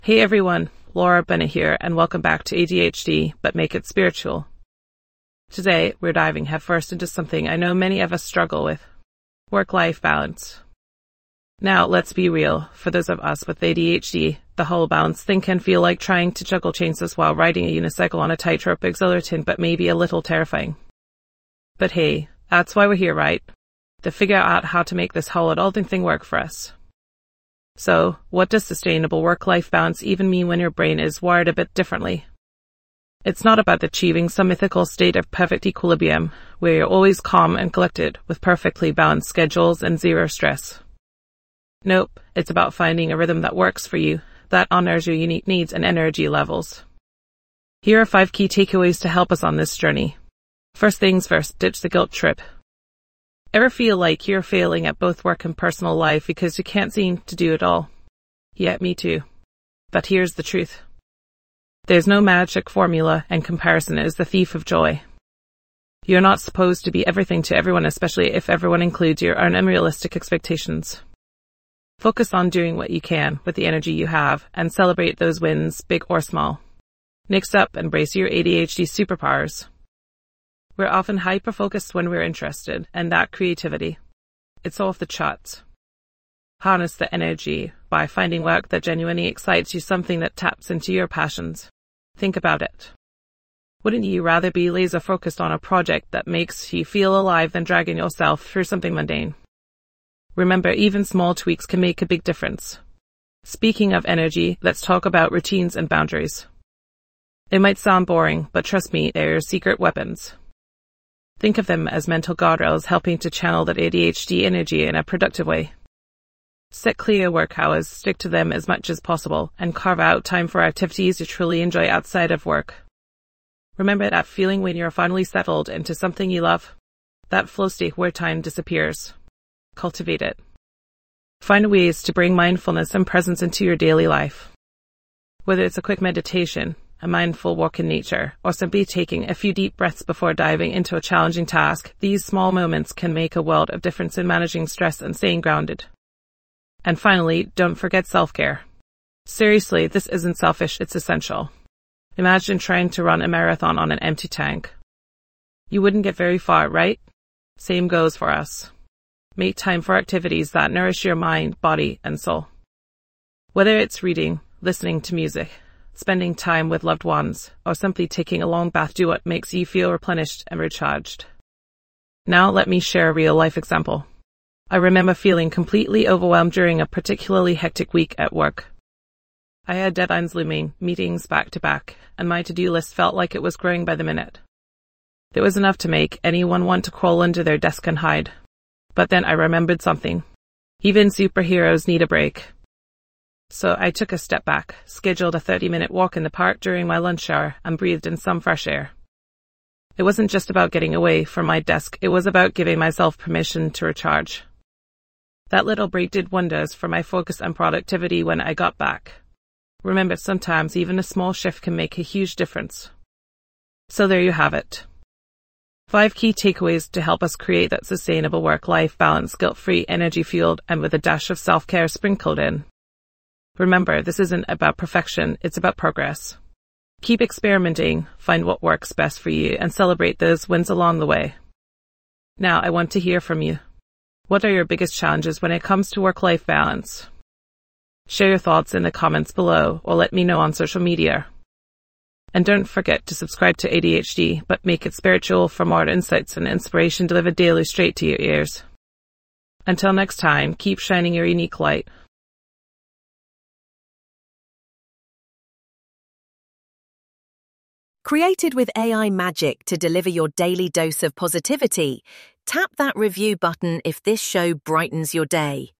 Hey everyone, Laura Bennett here, and welcome back to ADHD, but Make It Spiritual. Today, we're diving headfirst into something I know many of us struggle with: work-life balance. Now, let's be real, for those of us with ADHD, the whole balance thing can feel like trying to juggle chainsaws while riding a unicycle on a tightrope, exhilarating but maybe a little terrifying. But hey, that's why we're here, right? To figure out how to make this whole adulting thing work for us. So, what does sustainable work-life balance even mean when your brain is wired a bit differently? It's not about achieving some mythical state of perfect equilibrium, where you're always calm and collected, with perfectly balanced schedules and zero stress. Nope, it's about finding a rhythm that works for you, that honors your unique needs and energy levels. Here are 5 key takeaways to help us on this journey. First things first, ditch the guilt trip. Ever feel like you're failing at both work and personal life because you can't seem to do it all? Yeah, me too. But here's the truth. There's no magic formula, and comparison is the thief of joy. You're not supposed to be everything to everyone, especially if everyone includes your own unrealistic expectations. Focus on doing what you can with the energy you have, and celebrate those wins, big or small. Next up, embrace your ADHD superpowers. We're often hyper-focused when we're interested, and that creativity, it's off the charts. Harness the energy by finding work that genuinely excites you, something that taps into your passions. Think about it. Wouldn't you rather be laser-focused on a project that makes you feel alive than dragging yourself through something mundane? Remember, even small tweaks can make a big difference. Speaking of energy, let's talk about routines and boundaries. It might sound boring, but trust me, they're your secret weapons. Think of them as mental guardrails helping to channel that ADHD energy in a productive way. Set clear work hours, stick to them as much as possible, and carve out time for activities you truly enjoy outside of work. Remember that feeling when you're finally settled into something you love? That flow state where time disappears. Cultivate it. Find ways to bring mindfulness and presence into your daily life. Whether it's a quick meditation, a mindful walk in nature, or simply taking a few deep breaths before diving into a challenging task, these small moments can make a world of difference in managing stress and staying grounded. And finally, don't forget self-care. Seriously, this isn't selfish, it's essential. Imagine trying to run a marathon on an empty tank. You wouldn't get very far, right? Same goes for us. Make time for activities that nourish your mind, body, and soul. Whether it's reading, listening to music, spending time with loved ones, or simply taking a long bath, do what makes you feel replenished and recharged. Now let me share a real-life example. I remember feeling completely overwhelmed during a particularly hectic week at work. I had deadlines looming, meetings back to back, and my to-do list felt like it was growing by the minute. There was enough to make anyone want to crawl under their desk and hide. But then I remembered something. Even superheroes need a break. So I took a step back, scheduled a 30-minute walk in the park during my lunch hour, and breathed in some fresh air. It wasn't just about getting away from my desk, it was about giving myself permission to recharge. That little break did wonders for my focus and productivity when I got back. Remember, sometimes even a small shift can make a huge difference. So there you have it. 5 key takeaways to help us create that sustainable work-life balance, guilt-free, energy-fueled, and with a dash of self-care sprinkled in. Remember, this isn't about perfection, it's about progress. Keep experimenting, find what works best for you, and celebrate those wins along the way. Now, I want to hear from you. What are your biggest challenges when it comes to work-life balance? Share your thoughts in the comments below, or let me know on social media. And don't forget to subscribe to ADHD, but Make It Spiritual for more insights and inspiration delivered daily straight to your ears. Until next time, keep shining your unique light. Created with AI magic to deliver your daily dose of positivity, tap that review button if this show brightens your day.